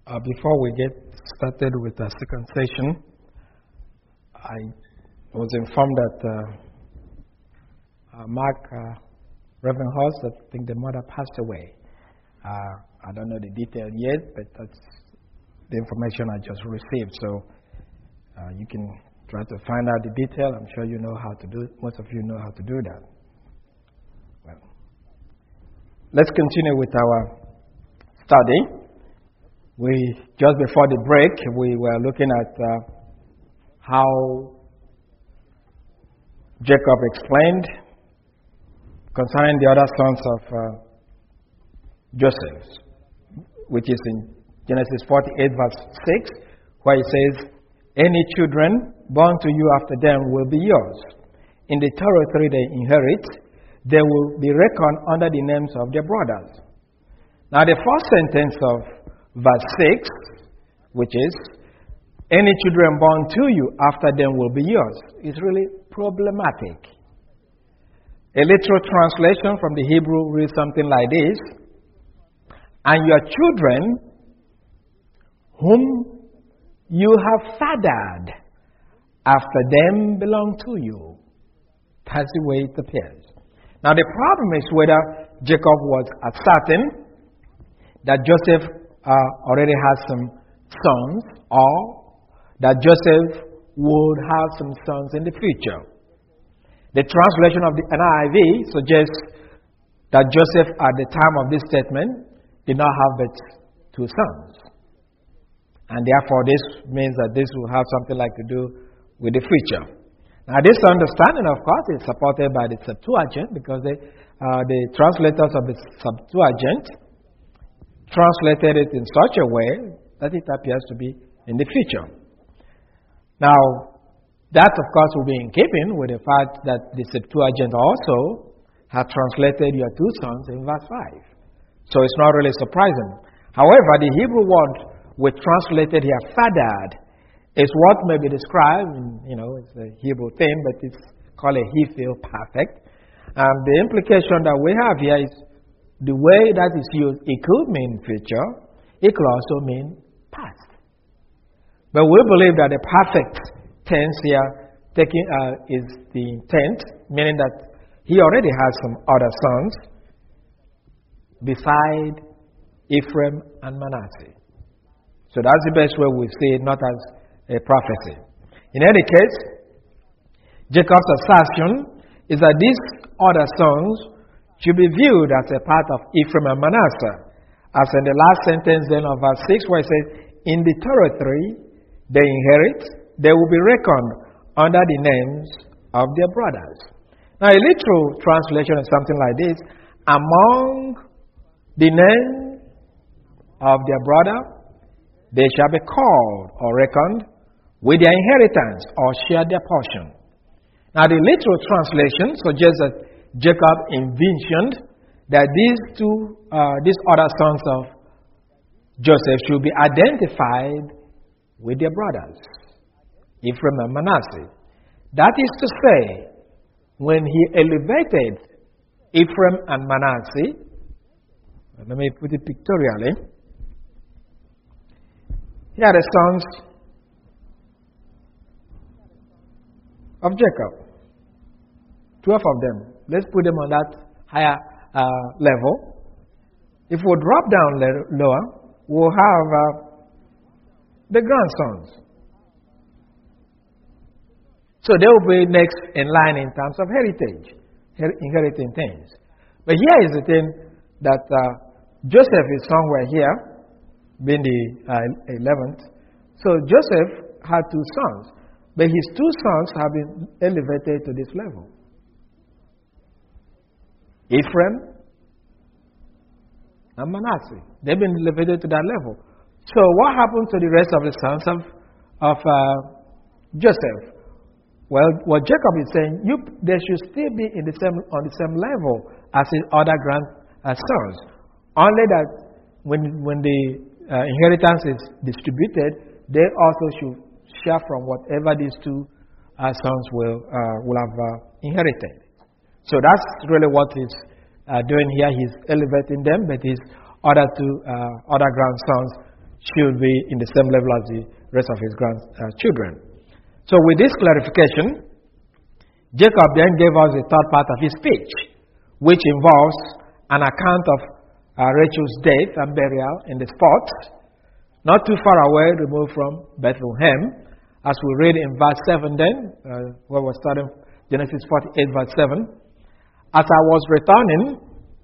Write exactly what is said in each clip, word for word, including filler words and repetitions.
Uh, before we get started with the second session, I was informed that uh, uh, Mark uh, Reverend Horst, I think the mother passed away. Uh, I don't know the detail yet, but that's the information I just received. So uh, you can try to find out the detail. I'm sure you know how to do it. Most of you know how to do that. Well, let's continue with our study. We just before the break, we were looking at uh, how Jacob explained concerning the other sons of uh, Joseph, which is in Genesis forty-eight, verse six, where it says, "Any children born to you after them will be yours. In the territory they inherit, they will be reckoned under the names of their brothers." Now, the first sentence of verse six, which is, "Any children born to you after them will be yours," is really problematic. A literal translation from the Hebrew reads something like this: "And your children whom you have fathered after them belong to you." That's the way it appears. Now, the problem is whether Jacob was certain that Joseph Uh, already has some sons, or that Joseph would have some sons in the future. The translation of the N I V suggests that Joseph, at the time of this statement, did not have but two sons. And therefore, this means that this will have something like to do with the future. Now, this understanding, of course, is supported by the Septuagint, because they, uh, the translators of the Septuagint translated it in such a way that it appears to be in the future. Now, that of course will be in keeping with the fact that the Septuagint also had translated your two sons in verse five. So it's not really surprising. However, the Hebrew word we translated here, fathered, is what may be described, in, you know, it's a Hebrew thing, but it's called a He-feel perfect. And the implication that we have here is the way that is used, it could mean future, it could also mean past. But we believe that the perfect tense here taking, uh, is the intent, meaning that he already has some other sons beside Ephraim and Manasseh. So that's the best way we see it, not as a prophecy. In any case, Jacob's assertion is that these other sons should be viewed as a part of Ephraim and Manasseh. As in the last sentence then of verse six, where it says, "In the territory they inherit, they will be reckoned under the names of their brothers." Now, a literal translation is something like this: "Among the name of their brother, they shall be called or reckoned with their inheritance or share their portion." Now, the literal translation suggests that Jacob envisioned that these two, uh, these other sons of Joseph should be identified with their brothers, Ephraim and Manasseh. That is to say, when he elevated Ephraim and Manasseh, let me put it pictorially, here are the sons of Jacob, twelve of them. Let's put them on that higher uh, level. If we drop down le- lower, we'll have uh, the grandsons. So they will be next in line in terms of heritage, her- inheriting things. But here is the thing that uh, Joseph is somewhere here, being the uh, eleventh. So Joseph had two sons, but his two sons have been elevated to this level. Ephraim and Manasseh. They've been elevated to that level. So what happened to the rest of the sons of, of uh, Joseph? Well, what Jacob is saying, you, they should still be in the same, on the same level as his other grandsons. Uh, Only that when, when the uh, inheritance is distributed, they also should share from whatever these two uh, sons will, uh, will have uh, inherited. So that's really what he's uh, doing here. He's elevating them, but his other two uh, other grandsons should be in the same level as the rest of his grandchildren. So with this clarification, Jacob then gave us the third part of his speech, which involves an account of uh, Rachel's death and burial in the spot, not too far away, removed from Bethlehem. As we read in verse seven then, uh, where we're starting, Genesis forty-eight, verse seven. As I was returning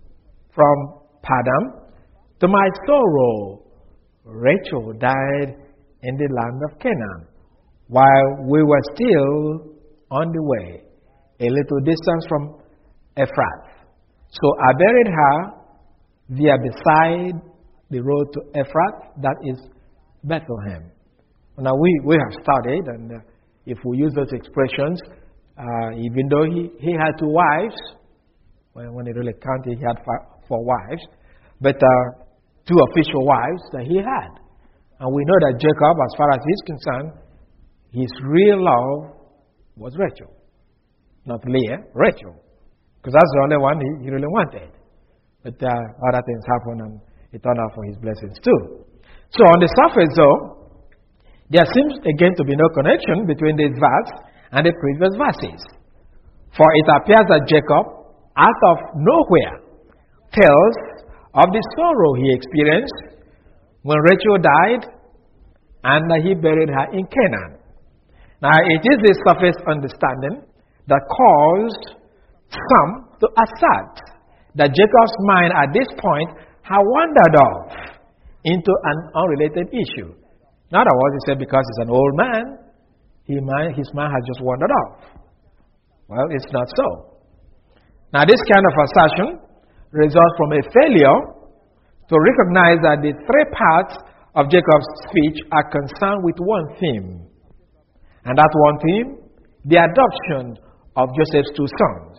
from Paddan, to my sorrow, Rachel died in the land of Canaan, while we were still on the way, a little distance from Ephrath. So I buried her there beside the road to Ephrath, that is Bethlehem. Now we, we have studied, and uh, if we use those expressions, uh, even though he, he had two wives, when, when it really counted, he had five, four wives, but uh, two official wives that he had. And we know that Jacob, as far as he's concerned, his real love was Rachel. Not Leah, Rachel. Because that's the only one he, he really wanted. But uh, other things happened, and it turned out for his blessings too. So on the surface though, there seems again to be no connection between this verse and the previous verses. For it appears that Jacob, out of nowhere, tells of the sorrow he experienced when Rachel died and he buried her in Canaan. Now, it is this surface understanding that caused some to assert that Jacob's mind at this point had wandered off into an unrelated issue. In other words, he said because he's an old man, he mind, his mind has just wandered off. Well, it's not so. Now, this kind of assertion results from a failure to recognize that the three parts of Jacob's speech are concerned with one theme. And that one theme, the adoption of Joseph's two sons.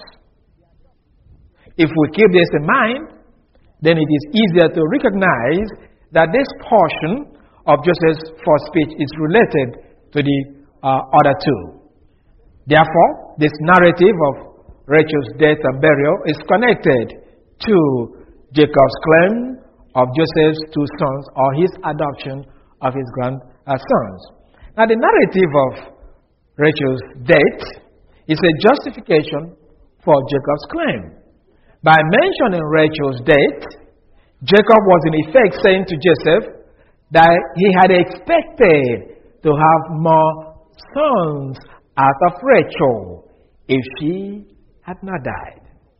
If we keep this in mind, then it is easier to recognize that this portion of Joseph's first speech is related to the uh, other two. Therefore, this narrative of Rachel's death and burial is connected to Jacob's claim of Joseph's two sons, or his adoption of his grandsons. Now, the narrative of Rachel's death is a justification for Jacob's claim. By mentioning Rachel's death, Jacob was in effect saying to Joseph that he had expected to have more sons out of Rachel if she had not died.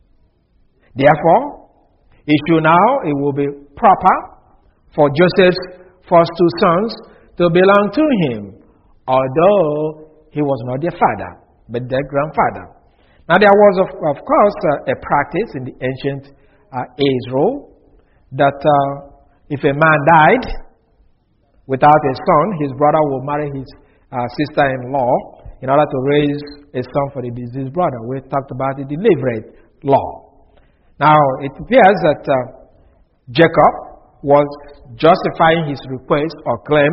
Therefore, issue now, it will be proper for Joseph's first two sons to belong to him, although he was not their father, but their grandfather. Now, there was, of, of course, uh, a practice in the ancient uh, Israel that uh, if a man died without a son, his brother will marry his uh, sister-in-law in order to raise a son for the deceased brother. We talked about the Levirate law. Now, it appears that uh, Jacob was justifying his request or claim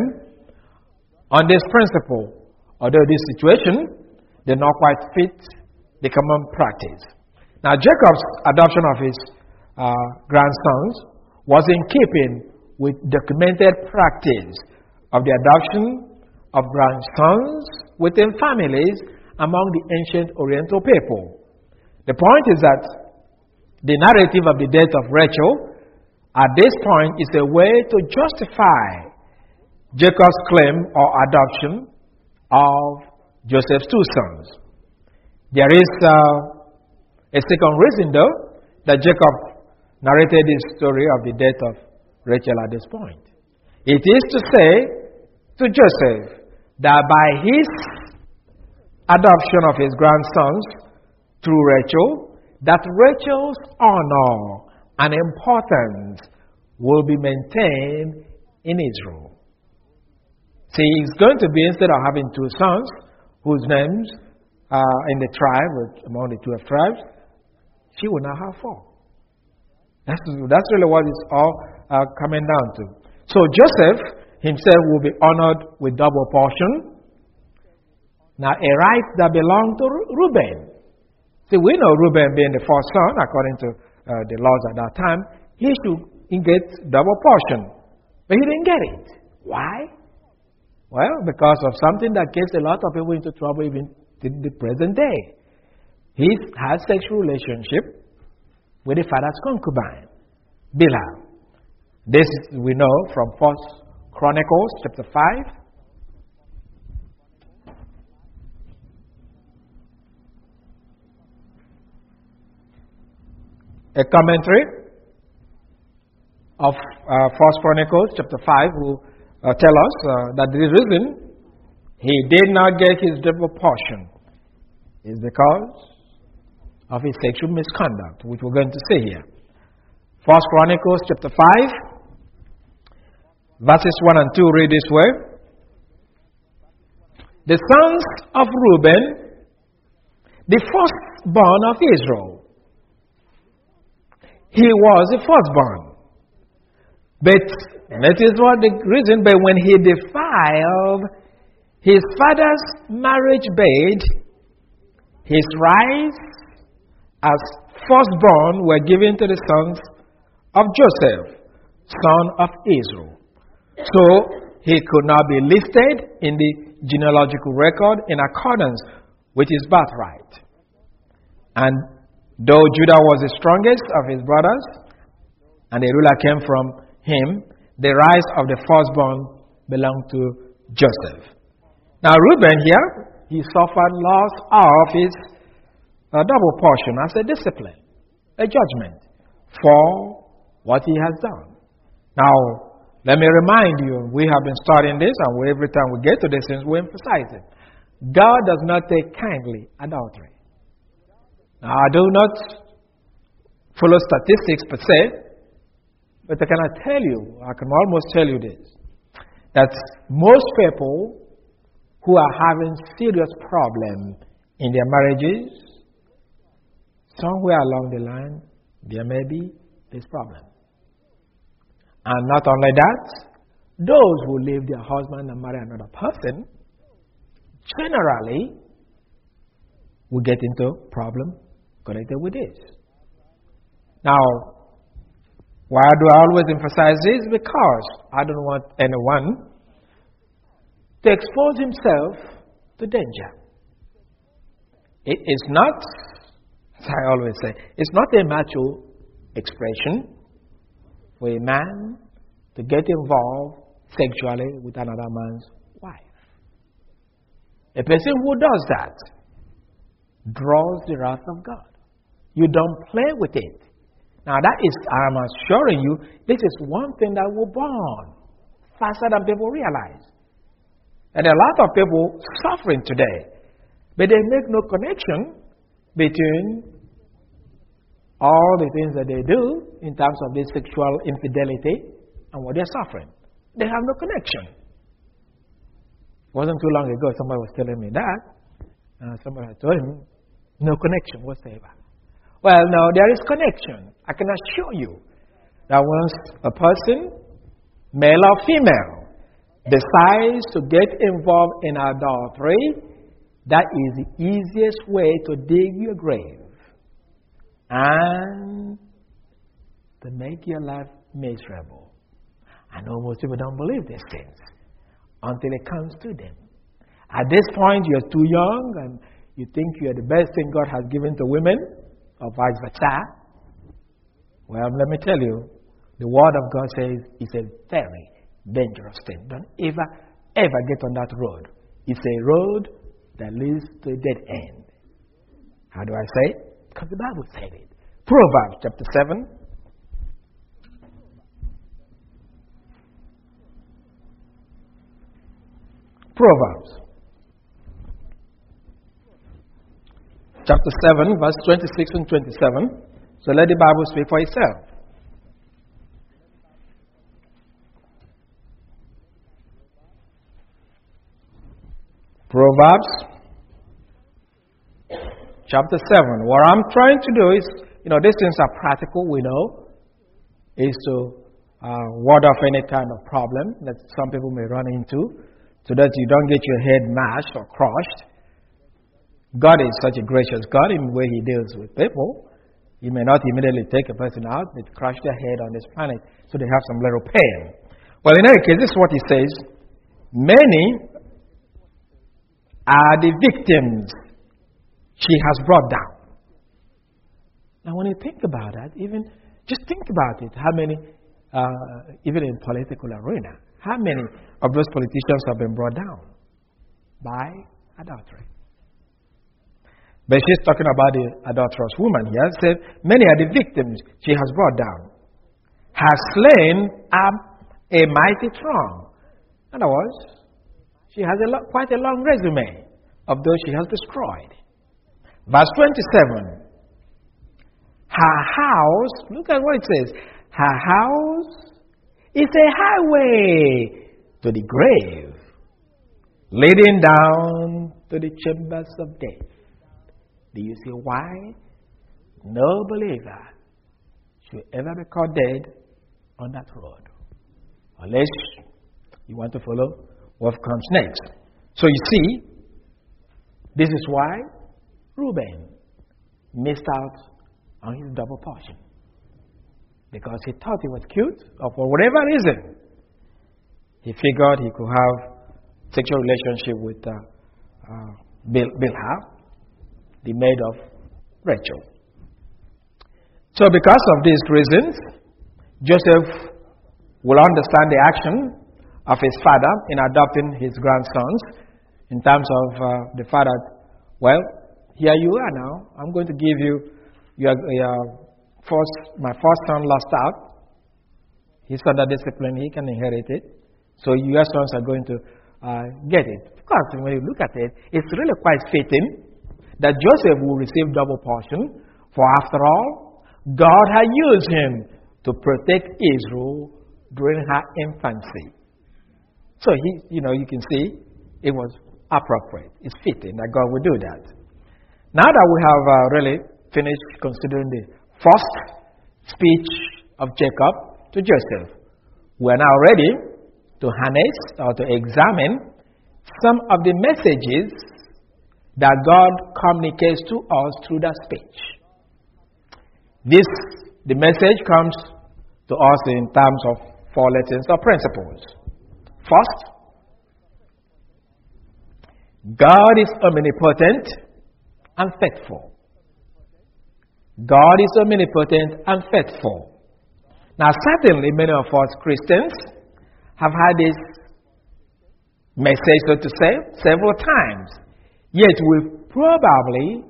on this principle, although this situation did not quite fit the common practice. Now, Jacob's adoption of his uh, grandsons was in keeping with documented practice of the adoption of grandsons within families among the ancient Oriental people. The point is that the narrative of the death of Rachel at this point is a way to justify Jacob's claim or adoption of Joseph's two sons. There is uh, a second reason, though, that Jacob narrated his story of the death of Rachel at this point. It is to say to Joseph that by his adoption of his grandsons through Rachel, that Rachel's honor and importance will be maintained in Israel. See, it's going to be, instead of having two sons whose names are in the tribe, among the twelve tribes, she will now have four. That's, that's really what it's all uh, coming down to. So Joseph himself will be honored with double portion. Now, a right that belonged to Reuben. See, we know Reuben being the first son, according to uh, the laws at that time, he should get double portion. But he didn't get it. Why? Well, because of something that gets a lot of people into trouble even in the present day. He has sexual relationship with the father's concubine, Bilhah. This we know from First Chronicles chapter five. A commentary of uh, First Chronicles chapter five will uh, tell us uh, that the reason he did not get his double portion is because of his sexual misconduct, which we're going to see here. First Chronicles chapter five, verses one and two read this way. The sons of Reuben, the firstborn of Israel. He was the firstborn. But that is what the reason, but when he defiled his father's marriage bed, his rights as firstborn were given to the sons of Joseph, son of Israel. So he could not be listed in the genealogical record in accordance with his birthright. And though Judah was the strongest of his brothers, and the ruler came from him, the rights of the firstborn belonged to Joseph. Now Reuben here, he suffered loss of his uh, double portion as a discipline, a judgment for what he has done. Now, let me remind you, we have been studying this, and we, every time we get to this, we emphasize it. God does not take kindly adultery. Now, I do not follow statistics per se, but I cannot tell you, I can almost tell you this, that most people who are having serious problems in their marriages, somewhere along the line, there may be this problem. And not only that, those who leave their husband and marry another person, generally, will get into problem connected with this. Now, why do I always emphasize this? Because I don't want anyone to expose himself to danger. It is not, as I always say, it's not a macho expression for a man to get involved sexually with another man's wife. A person who does that draws the wrath of God. You don't play with it. Now that is, I'm assuring you, this is one thing that will burn faster than people realize. And a lot of people suffering today, but they make no connection between all the things that they do in terms of this sexual infidelity and what they're suffering. They have no connection. It wasn't too long ago somebody was telling me that. Uh, somebody had told him, no connection whatsoever. Well, no, there is connection. I can assure you that once a person, male or female, decides to get involved in adultery, that is the easiest way to dig your grave and to make your life miserable. I know most people don't believe these things until it comes to them. At this point, you're too young and you think you're the best thing God has given to women, or vice versa. Well, let me tell you, the Word of God says it's a very dangerous thing. Don't ever, ever get on that road. It's a road that leads to a dead end. How do I say it? Because the Bible said it. Proverbs chapter seven. Proverbs chapter seven, verse twenty-six and twenty-seven. So let the Bible speak for itself. Proverbs chapter seven. What I'm trying to do is, you know, these things are practical, we know, is to uh, ward off any kind of problem that some people may run into, so that you don't get your head mashed or crushed. God is such a gracious God in the way He deals with people. He may not immediately take a person out, but crush their head on this planet so they have some little pain. Well, in any case, this is what he says. Many are the victims she has brought down. Now, when you think about that, even just think about it. How many, uh, even in political arena, how many of those politicians have been brought down by adultery? But she's talking about the adulterous woman here. She said, many are the victims she has brought down. Has slain a, a mighty throng. In other words, she has a lo- quite a long resume of those she has destroyed. Verse twenty-seven. Her house, look at what it says. Her house is a highway to the grave, leading down to the chambers of death. Do you see why no believer should ever be caught dead on that road? Unless you want to follow what comes next. So you see, this is why Reuben missed out on his double portion. Because he thought he was cute, or for whatever reason, he figured he could have sexual relationship with uh, uh, Bil- Bilhah, the maid of Rachel. So because of these reasons, Joseph will understand the action of his father in adopting his grandsons in terms of uh, the father, well, here you are now. I'm going to give you your, your first, my first son lost out. He's under discipline. He can inherit it. So your sons are going to uh, get it. Of course, when you look at it, it's really quite fitting that Joseph will receive double portion, for after all, God had used him to protect Israel during her infancy. So he, you know, you can see it was appropriate. It's fitting that God would do that. Now that we have uh, really finished considering the first speech of Jacob to Joseph, we are now ready to harness or to examine some of the messages that God communicates to us through that speech. This, the message comes to us in terms of four lessons or principles. First, God is omnipotent and faithful. God is omnipotent and faithful. Now, certainly many of us Christians have had this message, so to say, several times. Yet we probably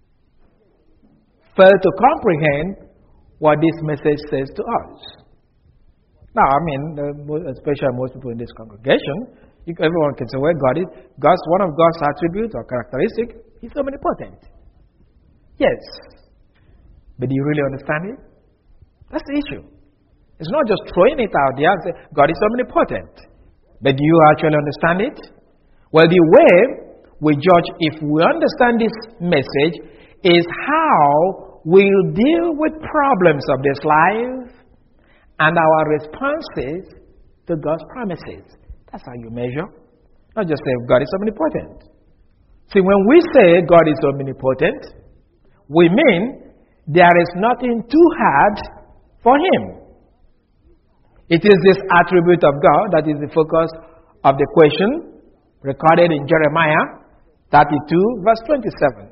fail to comprehend what this message says to us. Now, I mean, especially most people in this congregation, everyone can say, well, God is, God's, one of God's attributes or characteristics is omnipotent. Yes. But do you really understand it? That's the issue. It's not just throwing it out there and say, God is omnipotent. But do you actually understand it? Well, the way we judge if we understand this message is how we'll deal with problems of this life and our responses to God's promises. That's how you measure. Not just say God is omnipotent. See, when we say God is omnipotent, we mean there is nothing too hard for Him. It is this attribute of God that is the focus of the question recorded in Jeremiah thirty-two, verse twenty-seven.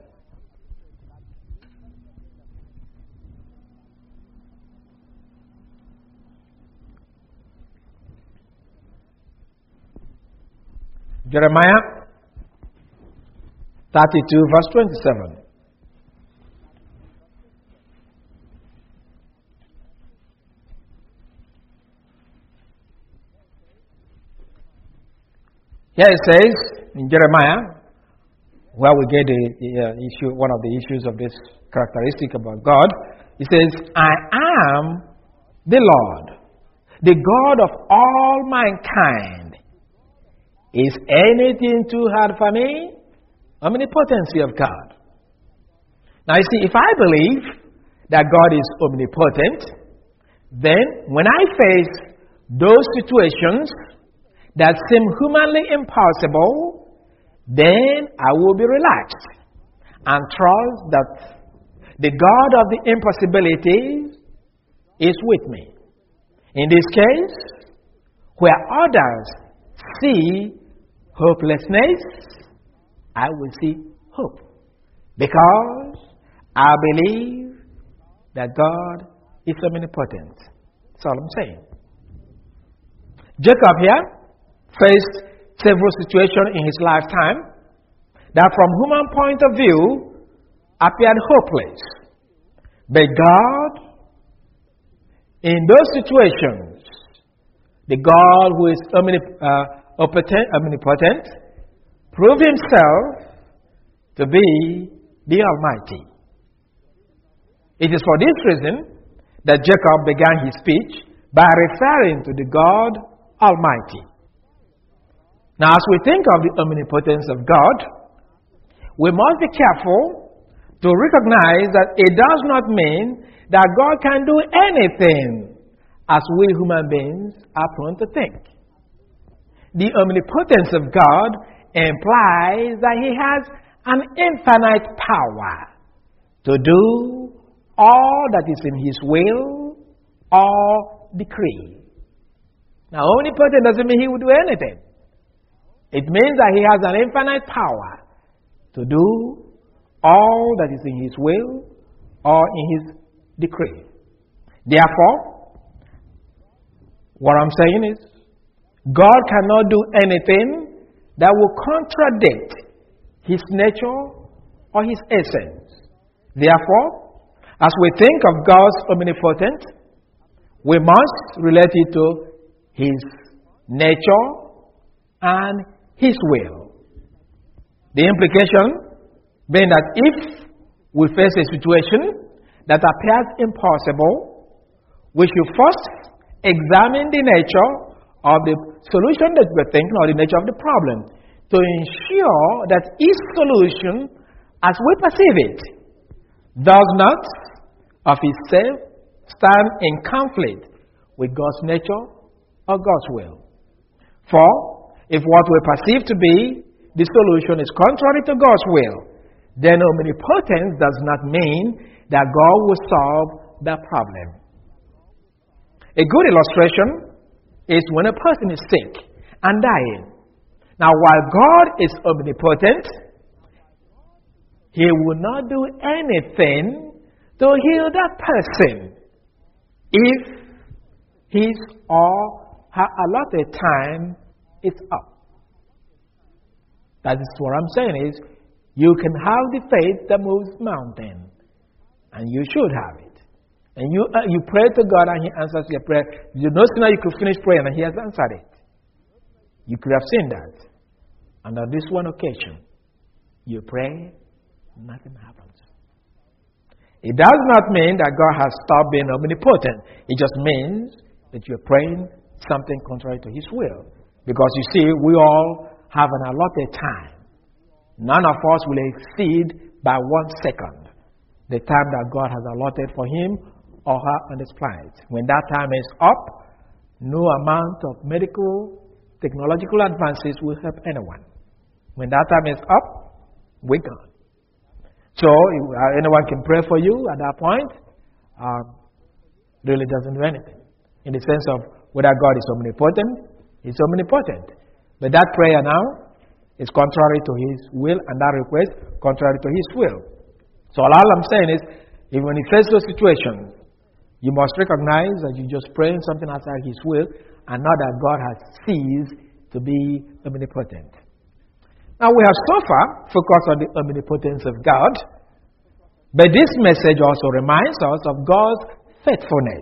Jeremiah thirty-two, verse twenty-seven. Here it says in Jeremiah, where we get the, the uh, issue, one of the issues of this characteristic about God, it says, I am the Lord, the God of all mankind. Is anything too hard for me? Omnipotency of God. Now you see, if I believe that God is omnipotent, then when I face those situations that seem humanly impossible, then I will be relaxed and trust that the God of the impossibilities is with me. In this case, Where others see hopelessness, I will see hope. Because I believe that God is omnipotent. That's all I'm saying. Jacob here faced several situations in his lifetime that from human point of view appeared hopeless. But God, in those situations, the God who is omnip- uh, omnipotent, omnipotent proved himself to be the Almighty. It is for this reason that Jacob began his speech by referring to the God Almighty. Now, as we think of the omnipotence of God, we must be careful to recognize that it does not mean that God can do anything as we human beings are prone to think. The omnipotence of God implies that He has an infinite power to do all that is in His will or decree. Now, omnipotent doesn't mean He will do anything. It means that He has an infinite power to do all that is in His will or in His decree. Therefore, what I'm saying is, God cannot do anything that will contradict His nature or His essence. Therefore, as we think of God's omnipotence, we must relate it to His nature and His will. The implication being that if we face a situation that appears impossible, we should first examine the nature of the solution that we're thinking or the nature of the problem to ensure that each solution, as we perceive it, does not of itself stand in conflict with God's nature or God's will. For if what we perceive to be the solution is contrary to God's will, then omnipotence does not mean that God will solve that problem. A good illustration is when a person is sick and dying. Now, while God is omnipotent, He will not do anything to heal that person if his or her allotted time is up. That is what I'm saying is, you can have the faith that moves mountains, and you should have it. And you uh, you pray to God and He answers your prayer. You know, now you could finish praying and He has answered it. You could have seen that. And on this one occasion, you pray, nothing happens. It does not mean that God has stopped being omnipotent. It just means that you're praying something contrary to His will. Because you see, we all have an allotted time. None of us will exceed by one second the time that God has allotted for him or her on this planet. When that time is up, no amount of medical, technological advances will help anyone. When that time is up, we're gone. So, if anyone can pray for you at that point, um, really doesn't do anything. In the sense of whether God is omnipotent, He's omnipotent. But that prayer now is contrary to His will, and that request contrary to His will. So all I'm saying is, even when you face those situations, you must recognize that you're just praying something outside His will, and not that God has ceased to be omnipotent. Now we have so far focused on the omnipotence of God, but this message also reminds us of God's faithfulness.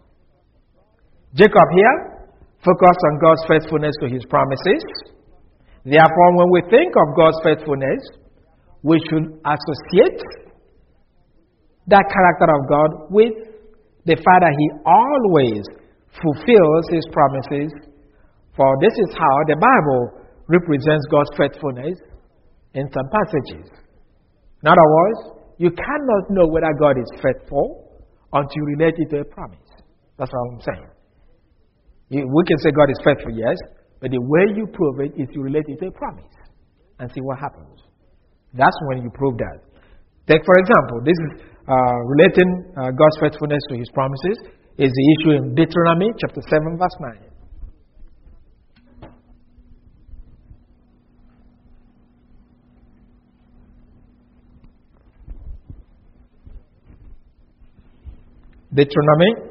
Jacob here focused on God's faithfulness to His promises. Therefore, when we think of God's faithfulness, we should associate that character of God with the fact that He always fulfills His promises. For this is how the Bible represents God's faithfulness in some passages. In other words, you cannot know whether God is faithful until you relate it to a promise. That's what I'm saying. We can say God is faithful, yes, but the way you prove it is you relate it to a promise and see what happens. That's when you prove that. Take, for example, this is uh, relating uh, God's faithfulness to His promises is the issue in Deuteronomy chapter seven, verse nine. Deuteronomy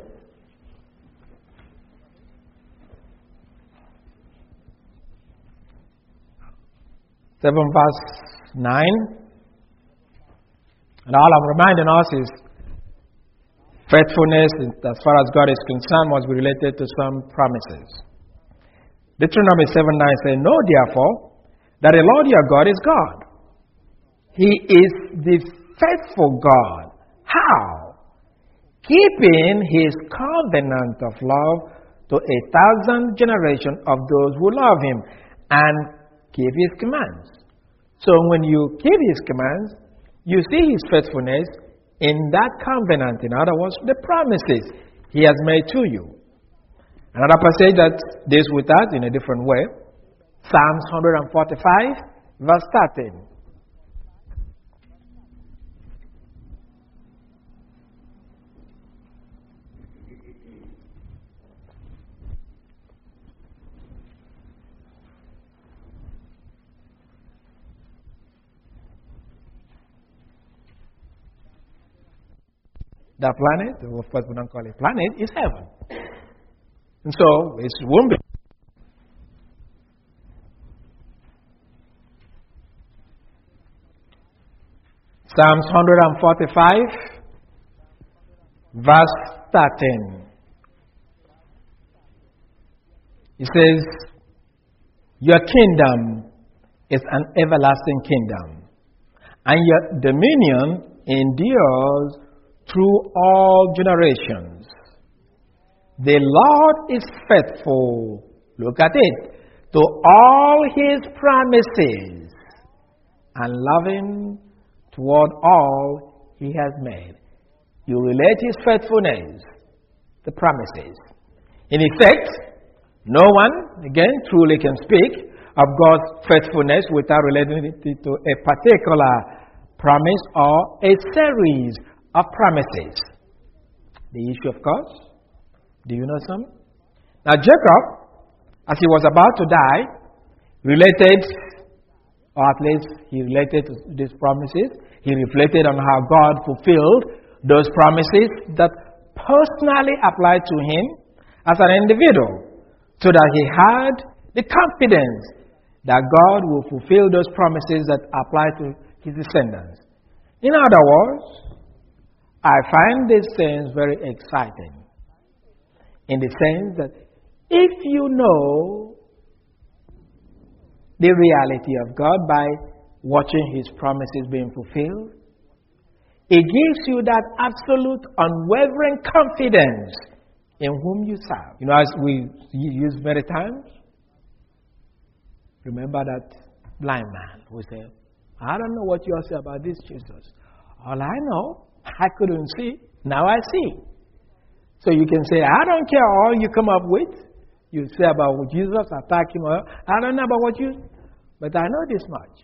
seven verse nine. And all I'm reminding us is faithfulness, as far as God is concerned, must be related to some promises. Deuteronomy seven nine says, Know therefore that the Lord your God is God. He is the faithful God. How? Keeping his covenant of love to a thousand generations of those who love him and keep his commands. So when you keep his commands, you see his faithfulness in that covenant. In other words, the promises he has made to you. Another passage that deals with that in a different way, Psalms one forty-five, verse thirteen. That planet, of course we don't call it planet, is heaven. And so it won't be. Psalms one forty-five, verse thirteen. It says, Your kingdom is an everlasting kingdom, and your dominion endures through all generations. The Lord is faithful, look at it, to all his promises, and loving toward all he has made. You relate his faithfulness to promises. In effect, no one, again, truly can speak of God's faithfulness without relating it to a particular promise or a series of promises. The issue, of course, do you know some? Now, Jacob, as he was about to die, related, or at least he related to these promises. He reflected on how God fulfilled those promises that personally applied to him as an individual, so that he had the confidence that God will fulfill those promises that apply to his descendants. In other words, I find these things very exciting, in the sense that if you know the reality of God by watching his promises being fulfilled, it gives you that absolute unwavering confidence in whom you serve. You know, as we use many times, remember that blind man who said, I don't know what you all say about this Jesus. All I know, I couldn't see, now I see. So you can say, I don't care all you come up with. You say about what Jesus, attack him, or I don't know about what you, but I know this much.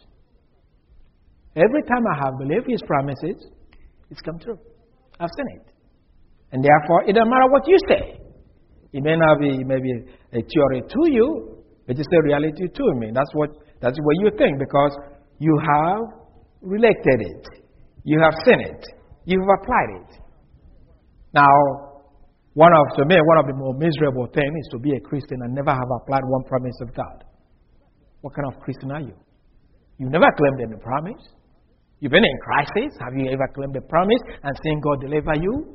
Every time I have believed his promises, it's come true. I've seen it. And therefore, it doesn't matter what you say. It may not be maybe a theory to you, but it's a reality to me. That's what that's what you think, because you have related it. You have seen it. You've applied it. Now, one of to me, one of the more miserable things is to be a Christian and never have applied one promise of God. What kind of Christian are you? You've never claimed any promise. You've been in crisis. Have you ever claimed a promise and seen God deliver you?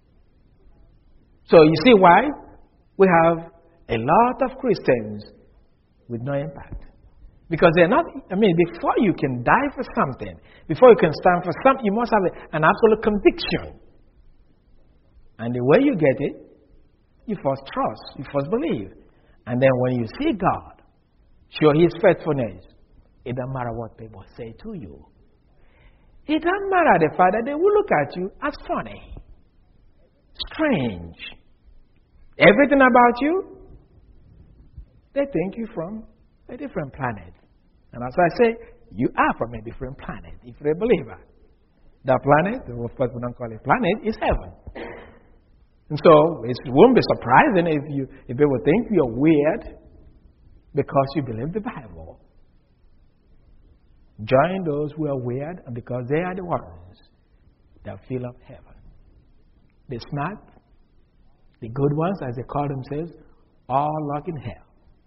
So you see why we have a lot of Christians with no impact. Because they're not, I mean, before you can die for something, before you can stand for something, you must have an absolute conviction. And the way you get it, you first trust, you first believe. And then when you see God show his faithfulness, it doesn't matter what people say to you. It doesn't matter the fact that they will look at you as funny, strange. Everything about you, they think you're from a different planet. And as I say, you are from a different planet if you're a believer. That planet, of course we don't call it planet, is heaven. And so it won't be surprising if you if people think you're weird because you believe the Bible. Join those who are weird, and because they are the ones that fill up heaven. the smart, the good ones, as they call themselves, all locked in hell.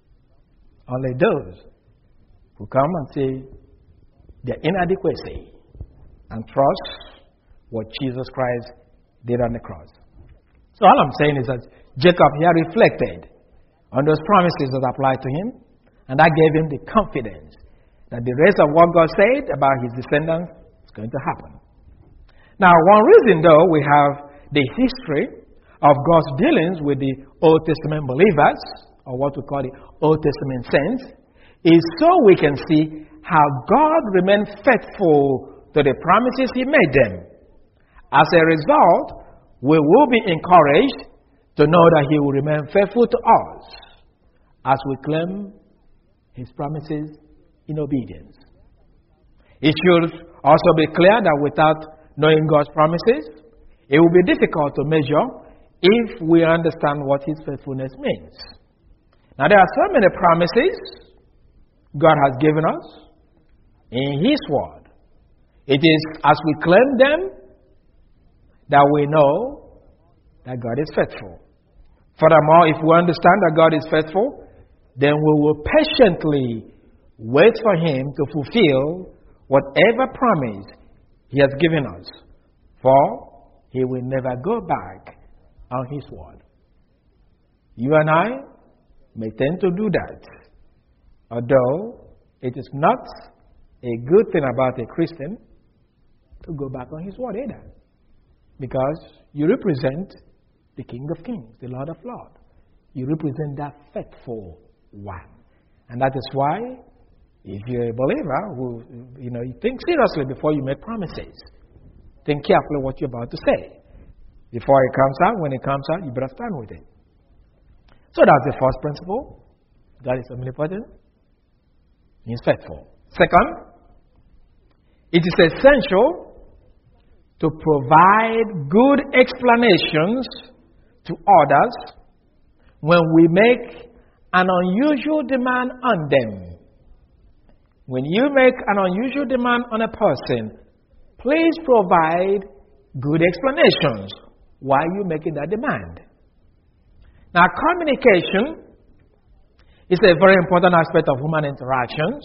Only those who come and see their inadequacy and trust what Jesus Christ did on the cross. So all I'm saying is that Jacob here reflected on those promises that applied to him, and that gave him the confidence that the rest of what God said about his descendants is going to happen. Now, one reason, though, we have the history of God's dealings with the Old Testament believers, or what we call the Old Testament saints, is so we can see how God remained faithful to the promises he made them. As a result, we will be encouraged to know that he will remain faithful to us as we claim his promises in obedience. It should also be clear that without knowing God's promises, it will be difficult to measure if we understand what his faithfulness means. Now, there are so many promises God has given us in his word. It is as we claim them that we know that God is faithful. Furthermore, if we understand that God is faithful, then we will patiently wait for him to fulfill whatever promise he has given us, for he will never go back on his word. You and I may tend to do that, although it is not a good thing about a Christian to go back on his word either, because you represent the King of Kings, the Lord of Lords. You represent that faithful one. And that is why, if you're a believer who, you know, you think seriously before you make promises. Think carefully what you're about to say. Before it comes out, when it comes out, you better stand with it. So that's the first principle. God is omnipotent. He is faithful. Second, it is essential to provide good explanations to others when we make an unusual demand on them. When you make an unusual demand on a person, please provide good explanations why you're making that demand. Now, communication is a very important aspect of human interactions.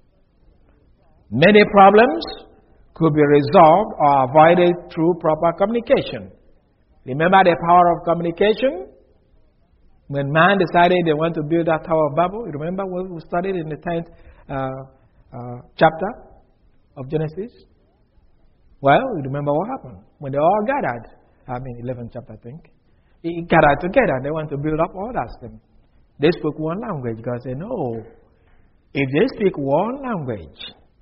Many problems could be resolved or avoided through proper communication. Remember the power of communication? When man decided they want to build that Tower of Babel, you remember what we studied in the tenth uh, uh, chapter of Genesis? Well, you remember what happened? When they all gathered, I mean, eleventh chapter, I think. They gathered together and they want to build up all that stuff. They spoke one language. God said, no. If they speak one language,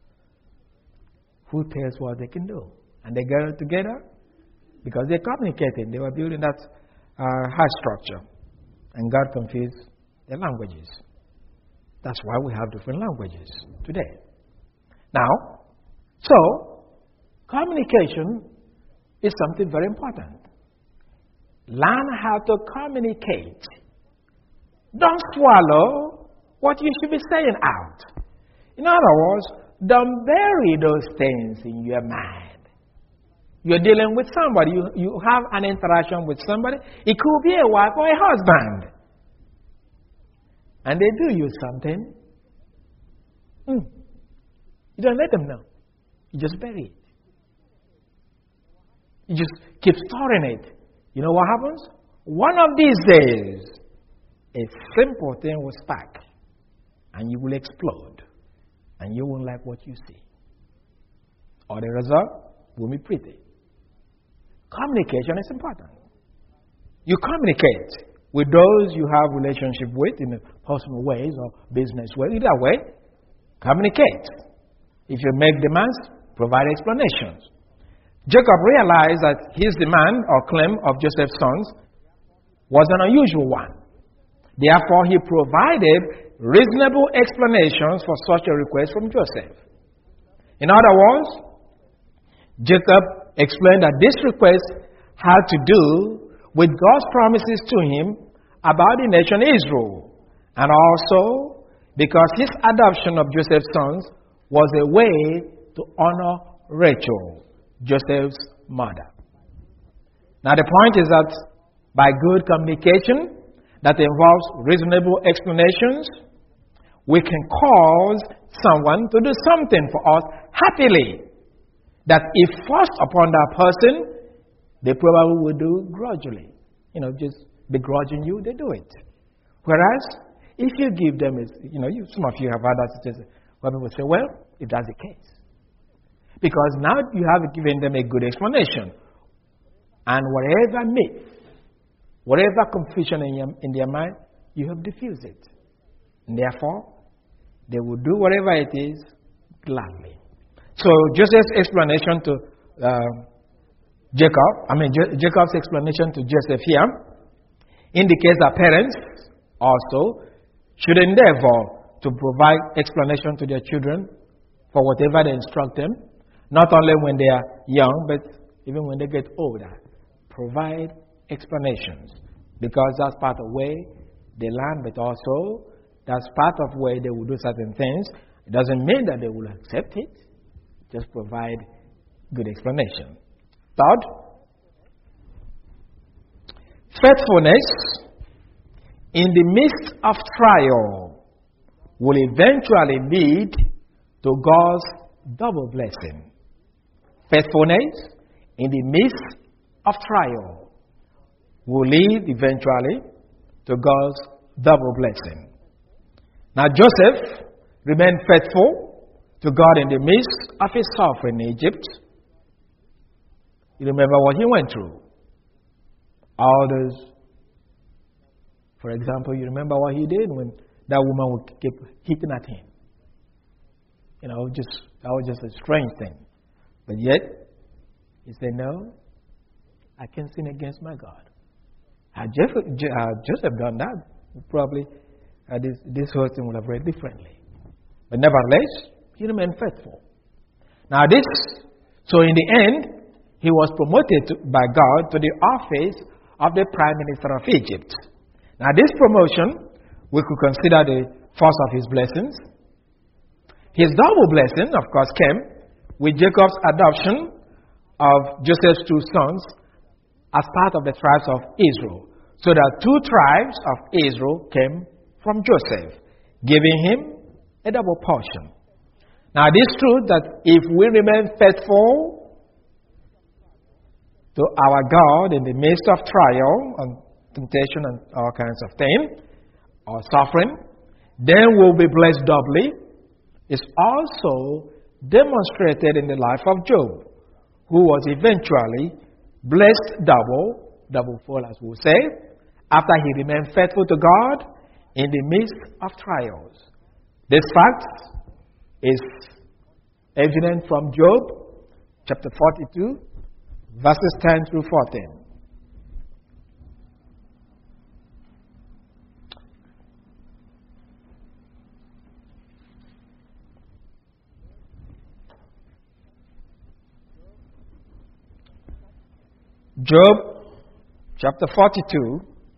who tells what they can do? And they gathered together because they communicated. They were building that uh, high structure. And God confused their languages. That's why we have different languages today. Now, so, communication is something very important. Learn how to communicate. Don't swallow what you should be saying out. In other words, don't bury those things in your mind. You're dealing with somebody. You, you have an interaction with somebody. It could be a wife or a husband. And they do you something. Mm. You don't let them know. You just bury it. You just keep storing it. You know what happens? One of these days, a simple thing will spark. And you will explode. And you won't like what you see. Or the result will be pretty. Communication is important. You communicate with those you have relationship with in personal ways or business ways. Either way, communicate. If you make demands, provide explanations. Jacob realized that his demand or claim of Joseph's sons was an unusual one. Therefore, he provided reasonable explanations for such a request from Joseph. In other words, Jacob explained that this request had to do with God's promises to him about the nation Israel, and also because his adoption of Joseph's sons was a way to honor Rachel, Joseph's mother. Now the point is that by good communication that involves reasonable explanations, we can cause someone to do something for us happily that if forced upon that person, they probably will do grudgingly. You know, just begrudging you, they do it. Whereas, if you give them, you know, you, some of you have had that situation where people say, well, if that's the case. Because now you have given them a good explanation. And whatever myth, whatever confusion in, your, in their mind, you have diffused it. And therefore, they will do whatever it is gladly. So Joseph's explanation to uh, Jacob, I mean J- Jacob's explanation to Joseph here indicates that parents also should endeavor to provide explanation to their children for whatever they instruct them, not only when they are young, but even when they get older. Provide explanations, because that's part of the way they learn, but also that's part of the way they will do certain things. It doesn't mean that they will accept it. Just provide good explanation. Third, faithfulness in the midst of trial will eventually lead to God's double blessing. Faithfulness in the midst of trial will lead eventually to God's double blessing. Now Joseph remained faithful to God in the midst of his suffering in Egypt. You remember what he went through. All those, for example, you remember what he did when that woman would keep hitting at him. You know, just that was just a strange thing. But yet, he said, no, I can't sin against my God. Had Joseph, had Joseph done that, probably uh, this, this whole thing would have read differently. But nevertheless, he remained faithful. Now this, so in the end, he was promoted to, by God to the office of the Prime Minister of Egypt. Now this promotion, we could consider the first of his blessings. His double blessing, of course, came with Jacob's adoption of Joseph's two sons as part of the tribes of Israel. So that two tribes of Israel came from Joseph, giving him a double portion. Now it is true that if we remain faithful to our God in the midst of trial and temptation and all kinds of things, or suffering, then we'll be blessed doubly. It's also demonstrated in the life of Job, who was eventually blessed double, double fold as we'll say, after he remained faithful to God in the midst of trials. This fact is evident from Job chapter forty-two, verses ten through fourteen. Job chapter forty-two,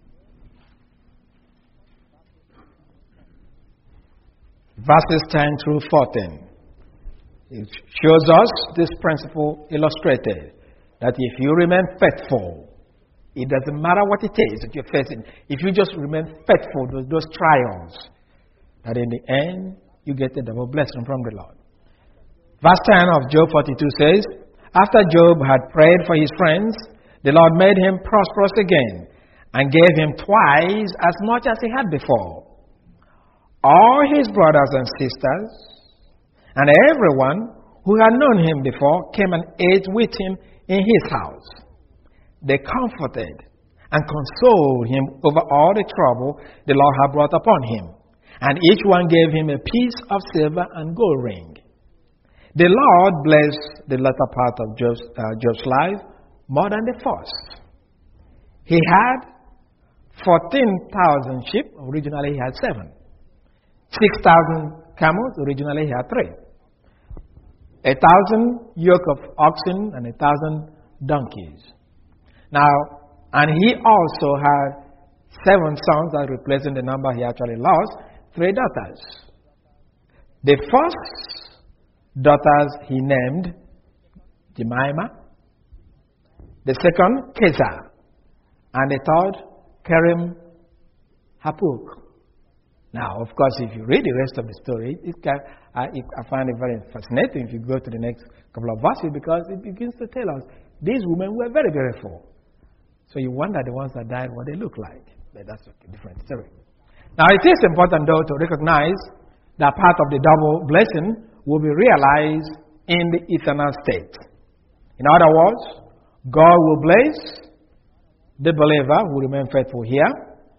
verses ten through fourteen. It shows us this principle illustrated, that if you remain faithful, it doesn't matter what it is that you're facing. If you just remain faithful to those trials, that in the end, you get the double blessing from the Lord. Verse ten of Job forty-two says, after Job had prayed for his friends, the Lord made him prosperous again and gave him twice as much as he had before. All his brothers and sisters and everyone who had known him before came and ate with him in his house. They comforted and consoled him over all the trouble the Lord had brought upon him, and each one gave him a piece of silver and gold ring. The Lord blessed the latter part of Job's, uh, Job's life more than the first. He had fourteen thousand sheep. Originally he had seven. six thousand camels. Originally he had three. A thousand yoke of oxen and a thousand donkeys. Now, and he also had seven sons, that replacing the number he actually lost, three daughters. The first daughters he named Jemima, The second, Kezar. And the third, Kerem Hapuk. Now, of course, if you read the rest of the story, it can, I, it, I find it very fascinating if you go to the next couple of verses, because it begins to tell us these women were very beautiful. So you wonder the ones that died what they look like. But that's a different story. Now, it is important, though, to recognize that part of the double blessing will be realized in the eternal state. In other words, God will bless the believer who remains faithful here,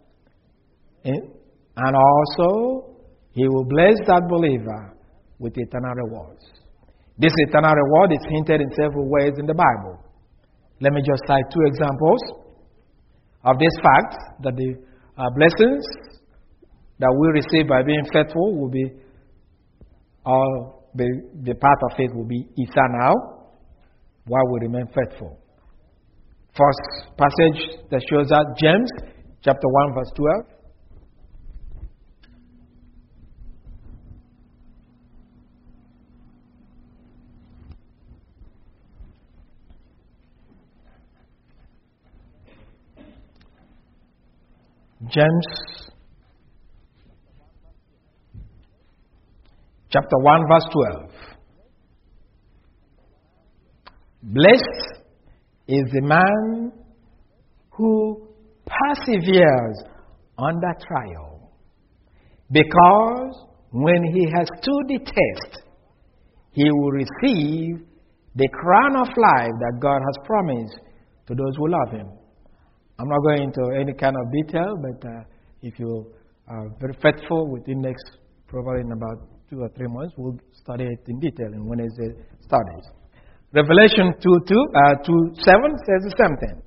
and also He will bless that believer with eternal rewards. This eternal reward is hinted in several ways in the Bible. Let me just cite two examples of this fact, that the uh, blessings that we receive by being faithful will be, or the, the part of it will be eternal while we remain faithful. First passage that shows that, James chapter one verse twelve. James chapter one verse twelve. Blessed is the man who perseveres under trial, because when he has stood the test, he will receive the crown of life that God has promised to those who love Him. I'm not going into any kind of detail, but uh, if you are very faithful, within next, probably in about two or three months, we'll study it in detail in Wednesday studies. Revelation two, two, uh, two seven says the same thing.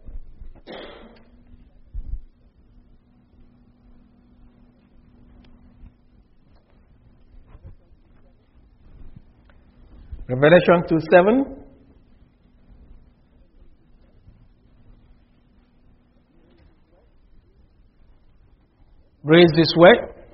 Revelation two seven. Reads this way: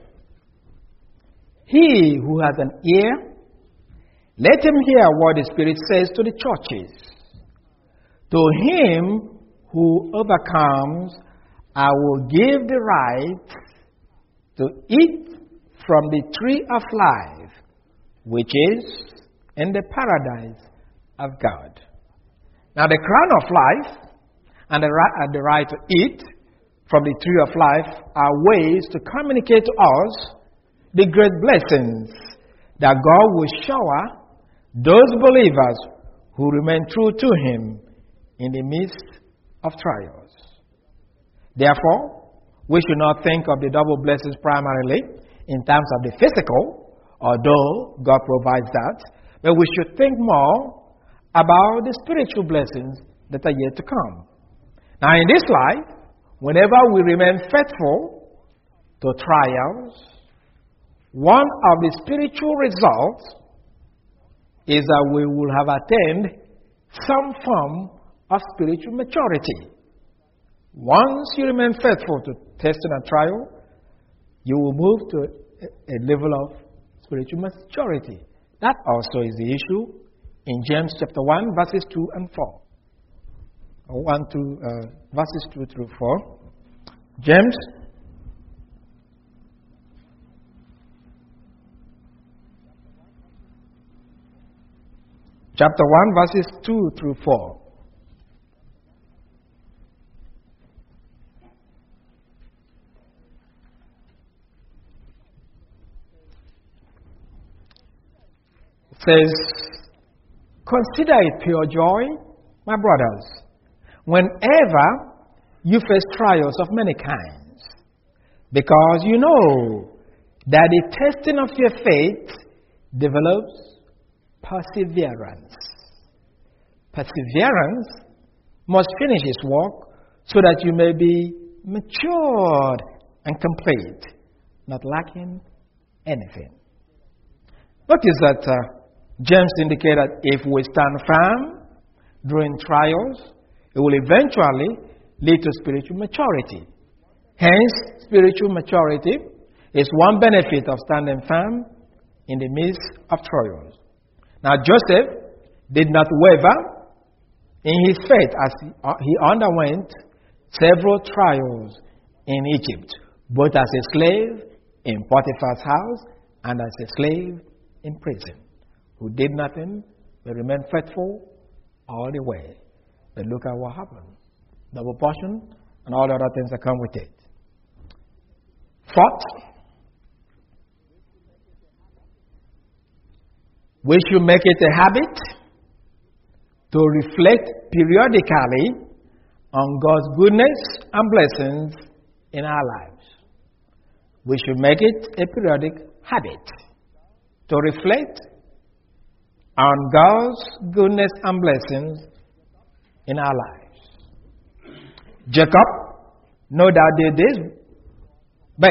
He who has an ear, let him hear what the Spirit says to the churches. To him who overcomes, I will give the right to eat from the tree of life, which is in the paradise of God. Now, the crown of life and the right, and the right to eat from the tree of life are ways to communicate to us the great blessings that God will shower those believers who remain true to Him in the midst of trials. Therefore, we should not think of the double blessings primarily in terms of the physical, although God provides that, but we should think more about the spiritual blessings that are yet to come. Now, in this life, whenever we remain faithful to trials, one of the spiritual results is that we will have attained some form of spiritual maturity. Once you remain faithful to testing and trial, you will move to a, a level of spiritual maturity. That also is the issue in James chapter one, verses two and four. one, two, uh, verses two through four. James chapter one, verses two through four. It says, Consider it pure joy, my brothers, whenever you face trials of many kinds, because you know that the testing of your faith develops perseverance. Perseverance must finish its work so that you may be matured and complete, not lacking anything. Notice that uh, James indicated that if we stand firm during trials, it will eventually lead to spiritual maturity. Hence, spiritual maturity is one benefit of standing firm in the midst of trials. Now, Joseph did not waver in his faith as he, uh, he underwent several trials in Egypt, both as a slave in Potiphar's house and as a slave in prison, who did nothing but remain faithful all the way. But look at what happened. Double portion and all the other things that come with it. Fourth, we should make it a habit to reflect periodically on God's goodness and blessings in our lives. We should make it a periodic habit to reflect on God's goodness and blessings in our lives. Jacob, no doubt, did this, but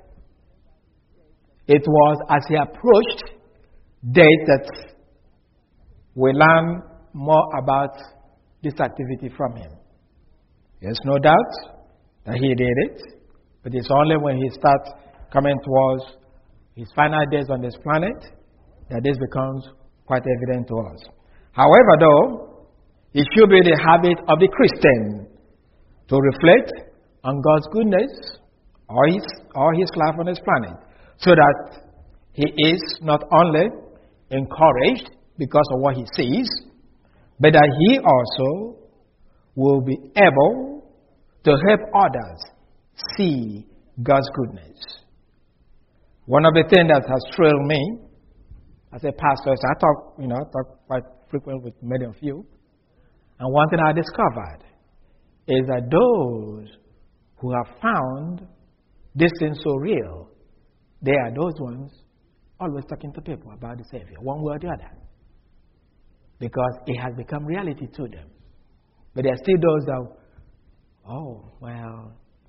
it was as he approached death that we learn more about this activity from him. There's no doubt that he did it, but it's only when he starts coming towards his final days on this planet that this becomes quite evident to us. However, though, it should be the habit of the Christian to reflect on God's goodness or his, or his life on this planet, so that he is not only encouraged because of what he sees, but that he also will be able to help others see God's goodness. One of the things that has thrilled me as a pastor is I talk, you know, I talk quite frequently with many of you, and one thing I discovered is that those who have found this thing so real, they are those ones always talking to people about the Savior, one way or the other, because it has become reality to them. But there are still those that, oh, well,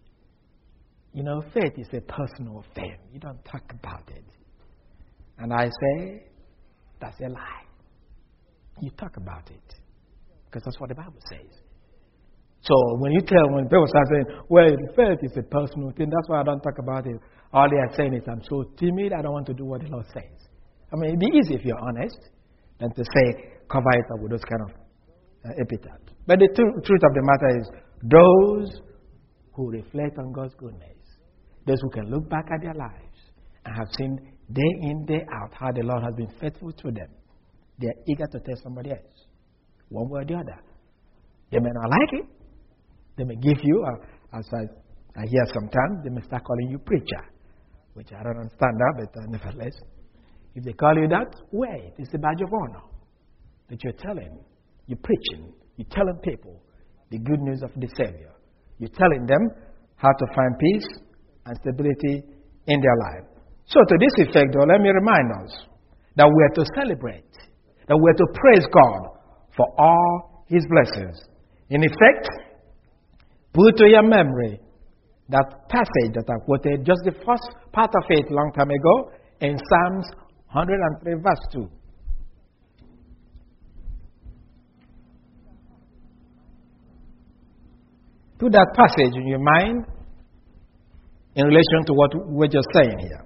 you know, faith is a personal thing. You don't talk about it. And I say, that's a lie. You talk about it, because that's what the Bible says. So when you tell, when people start saying, well, faith is a personal thing, that's why I don't talk about it. All they are saying is, I'm so timid, I don't want to do what the Lord says. I mean, it'd be easy if you're honest than to say, cover it up with those kind of uh, epithets. But the tr- truth of the matter is, those who reflect on God's goodness, those who can look back at their lives and have seen day in, day out how the Lord has been faithful to them, they are eager to tell somebody else, one way or the other. They may not like it. They may give you, uh, as I, I hear sometimes, they may start calling you preacher, which I don't understand that, but uh, nevertheless, if they call you that, wait, it's a badge of honor that you're telling, you're preaching, you're telling people the good news of the Savior. You're telling them how to find peace and stability in their life. So to this effect, though, let me remind us that we are to celebrate, that we are to praise God for all His blessings. In effect, put to your memory that passage that I quoted, just the first part of it long time ago, in Psalms one oh three, verse two. Put that passage in your mind in relation to what we're just saying here.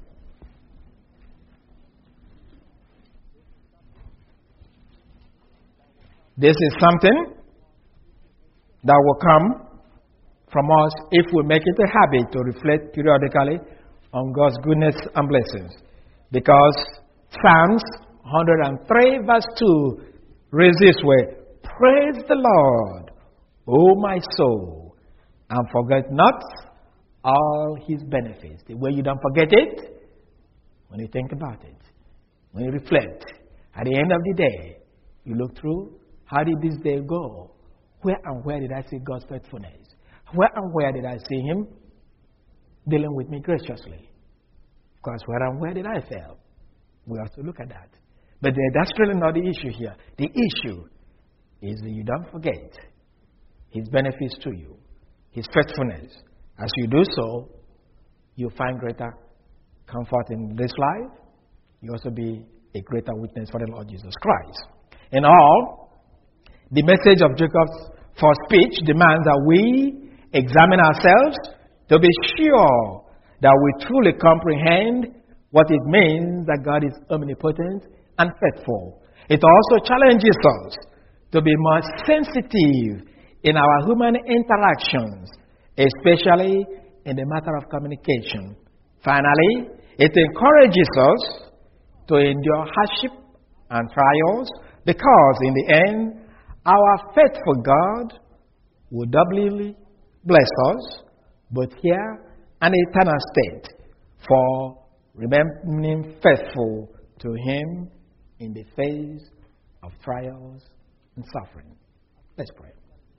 This is something that will come from us if we make it a habit to reflect periodically on God's goodness and blessings. Because Psalms one oh three, verse two reads this way: Praise the Lord, O my soul, and forget not all His benefits. The way you don't forget it, when you think about it, when you reflect, at the end of the day, you look through, how did this day go? Where and where did I see God's faithfulness? Where and where did I see Him dealing with me graciously? Of course, where and where did I fail? We have to look at that. But that's really not the issue here. The issue is that you don't forget His benefits to you, His faithfulness. As you do so, you find greater comfort in this life. You also be a greater witness for the Lord Jesus Christ. In all, the message of Jacob's first speech demands that we examine ourselves to be sure that we truly comprehend what it means that God is omnipotent and faithful. It also challenges us to be more sensitive in our human interactions, especially in the matter of communication. Finally, it encourages us to endure hardship and trials because in the end, our faithful God will doubly bless us both here and eternal state for remaining faithful to Him in the face of trials and suffering. Let's pray.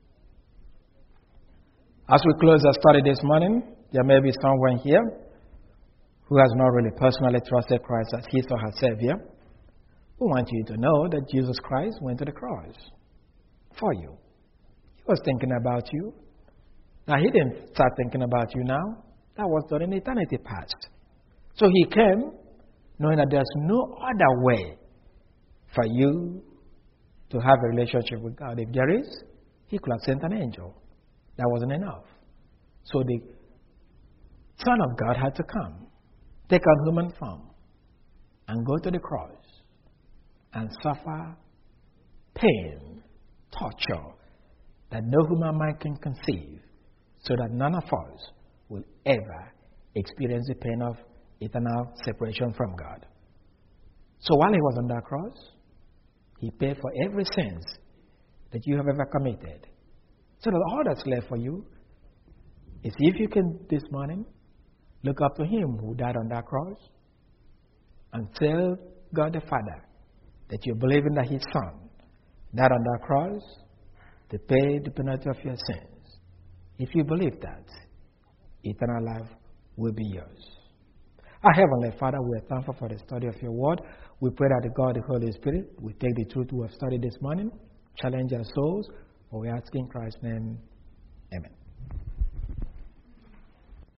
As we close our study this morning, there may be someone here who has not really personally trusted Christ as his or her Savior. We want you to know that Jesus Christ went to the cross for you. He was thinking about you. Now, He didn't start thinking about you now. That was done in eternity past. So He came knowing that there's no other way for you to have a relationship with God. If there is, He could have sent an angel. That wasn't enough. So the Son of God had to come, take on human form, and go to the cross and suffer pain, torture that no human mind can conceive, so that none of us will ever experience the pain of eternal separation from God. So while He was on that cross, He paid for every sin that you have ever committed. So that all that's left for you is, if you can this morning, look up to Him who died on that cross and tell God the Father that you believe in that His Son died on that cross to pay the penalty of your sins. If you believe that, eternal life will be yours. Our Heavenly Father, we are thankful for the study of your word. We pray that the God, the Holy Spirit, will take the truth we have studied this morning, challenge our souls, for we ask in Christ's name. Amen.